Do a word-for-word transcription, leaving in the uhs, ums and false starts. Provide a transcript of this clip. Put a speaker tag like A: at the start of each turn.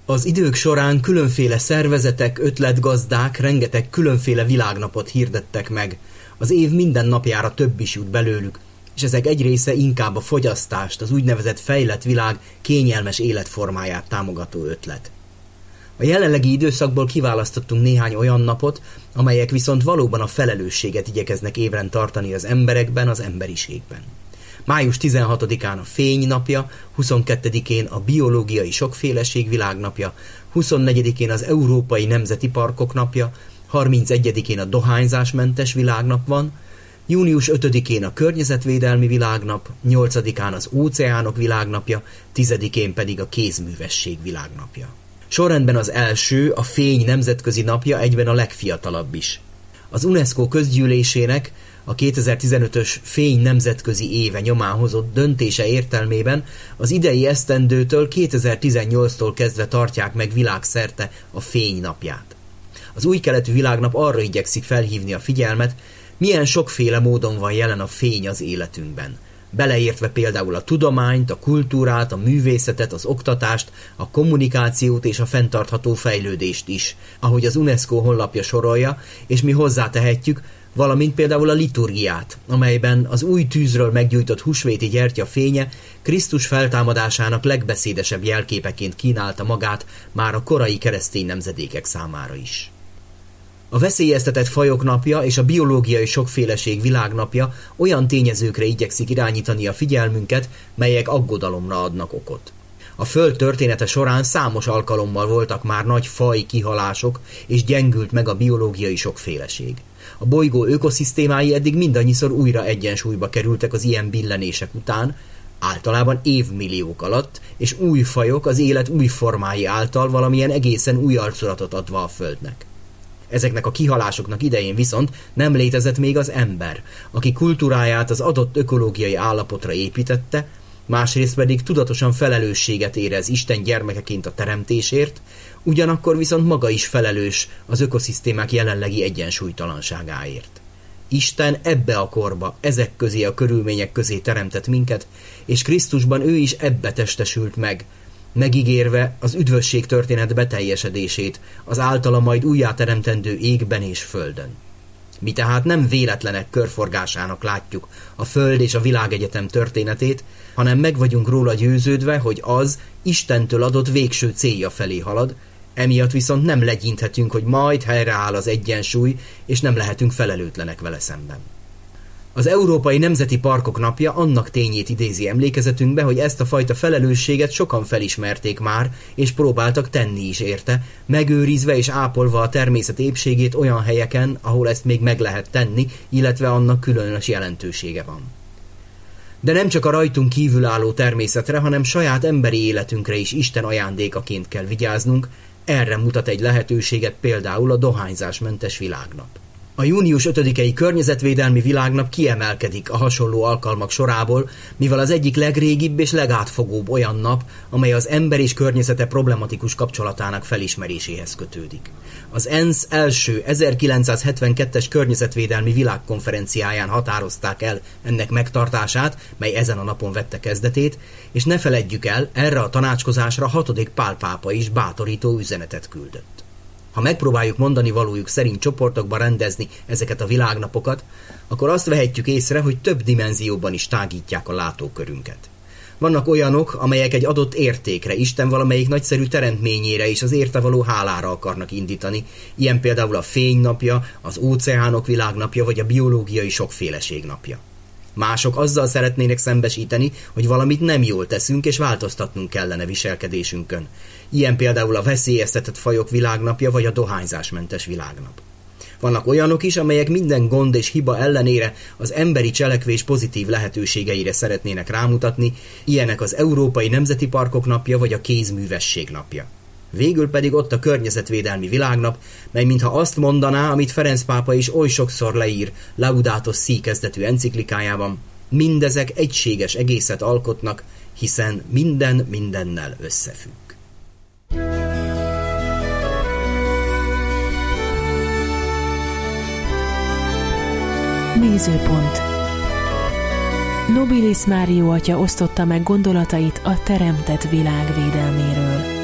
A: Az idők során különféle szervezetek, ötletgazdák rengeteg különféle világnapot hirdettek meg. Az év minden napjára több is jut belőlük, és ezek egy része inkább a fogyasztást, az úgynevezett fejlett világ kényelmes életformáját támogató ötlet. A jelenlegi időszakból kiválasztottunk néhány olyan napot, amelyek viszont valóban a felelősséget igyekeznek ébren tartani az emberekben, az emberiségben. május tizenhatodikán a Fény napja, huszonkettedikén a Biológiai Sokféleség világnapja, huszonnegyedikén az Európai Nemzeti Parkok napja, harmincegyedikén a Dohányzásmentes világnap van, június ötödikén a Környezetvédelmi világnap, nyolcadikán az Óceánok világnapja, tizedikén pedig a Kézművesség világnapja. Sorrendben az első, a Fény nemzetközi napja, egyben a legfiatalabb is. Az UNESCO közgyűlésének a kétezer-tizenötös Fény nemzetközi éve nyomán hozott döntése értelmében az idei esztendőtől kétezer-tizennyolctól kezdve tartják meg világszerte a Fény napját. Az új keletű világnap arra igyekszik felhívni a figyelmet, milyen sokféle módon van jelen a fény az életünkben. Beleértve például a tudományt, a kultúrát, a művészetet, az oktatást, a kommunikációt és a fenntartható fejlődést is, ahogy az UNESCO honlapja sorolja, és mi hozzátehetjük, valamint például a liturgiát, amelyben az új tűzről meggyújtott húsvéti gyertya fénye Krisztus feltámadásának legbeszédesebb jelképeként kínálta magát már a korai keresztény nemzedékek számára is. A veszélyeztetett fajok napja és a biológiai sokféleség világnapja olyan tényezőkre igyekszik irányítani a figyelmünket, melyek aggodalomra adnak okot. A Föld története során számos alkalommal voltak már nagy faj kihalások, és gyengült meg a biológiai sokféleség. A bolygó ökoszisztémái eddig mindannyiszor újra egyensúlyba kerültek az ilyen billenések után, általában évmilliók alatt, és új fajok az élet új formái által valamilyen egészen új arculatot adva a Földnek. Ezeknek a kihalásoknak idején viszont nem létezett még az ember, aki kultúráját az adott ökológiai állapotra építette, másrészt pedig tudatosan felelősséget érez Isten gyermekeként a teremtésért, ugyanakkor viszont maga is felelős az ökoszisztémák jelenlegi egyensúlytalanságáért. Isten ebbe a korba, ezek közé a körülmények közé teremtett minket, és Krisztusban ő is ebbe testesült meg, megígérve az üdvösség történet beteljesedését az általa majd újjáteremtendő égben és földön. Mi tehát nem véletlenek körforgásának látjuk a Föld és a világegyetem történetét, hanem meg vagyunk róla győződve, hogy az Istentől adott végső célja felé halad, emiatt viszont nem legyinthetünk, hogy majd helyreáll az egyensúly, és nem lehetünk felelőtlenek vele szemben. Az Európai Nemzeti Parkok napja annak tényét idézi emlékezetünkbe, hogy ezt a fajta felelősséget sokan felismerték már, és próbáltak tenni is érte, megőrizve és ápolva a természet épségét olyan helyeken, ahol ezt még meg lehet tenni, illetve annak különös jelentősége van. De nem csak a rajtunk kívülálló természetre, hanem saját emberi életünkre is Isten ajándékaként kell vigyáznunk, erre mutat egy lehetőséget például a dohányzásmentes világnap. A június ötödikei Környezetvédelmi világnap kiemelkedik a hasonló alkalmak sorából, mivel az egyik legrégibb és legátfogóbb olyan nap, amely az ember és környezete problematikus kapcsolatának felismeréséhez kötődik. Az ENSZ első ezerkilencszázhetvenkettes környezetvédelmi világkonferenciáján határozták el ennek megtartását, mely ezen a napon vette kezdetét, és ne feledjük el, erre a tanácskozásra hatodik Pál pápa is bátorító üzenetet küldött. Ha megpróbáljuk mondani valójuk szerint csoportokba rendezni ezeket a világnapokat, akkor azt vehetjük észre, hogy több dimenzióban is tágítják a látókörünket. Vannak olyanok, amelyek egy adott értékre, Isten valamelyik nagyszerű teremtményére és az érte való hálára akarnak indítani, ilyen például a Fény napja, az Óceánok világnapja vagy a Biológiai Sokféleség napja. Mások azzal szeretnének szembesíteni, hogy valamit nem jól teszünk, és változtatnunk kellene viselkedésünkön. Ilyen például a veszélyeztetett fajok világnapja, vagy a dohányzásmentes világnap. Vannak olyanok is, amelyek minden gond és hiba ellenére az emberi cselekvés pozitív lehetőségeire szeretnének rámutatni, ilyenek az Európai Nemzeti Parkok napja, vagy a Kézművesség napja. Végül pedig ott a Környezetvédelmi világnap, mely mintha azt mondaná, amit Ferenc pápa is oly sokszor leír Laudato Si kezdetű enciklikájában: mindezek egységes egészet alkotnak, hiszen minden mindennel összefügg.
B: Nézőpont. Nobilis Mário atya osztotta meg gondolatait a teremtett világ védelméről.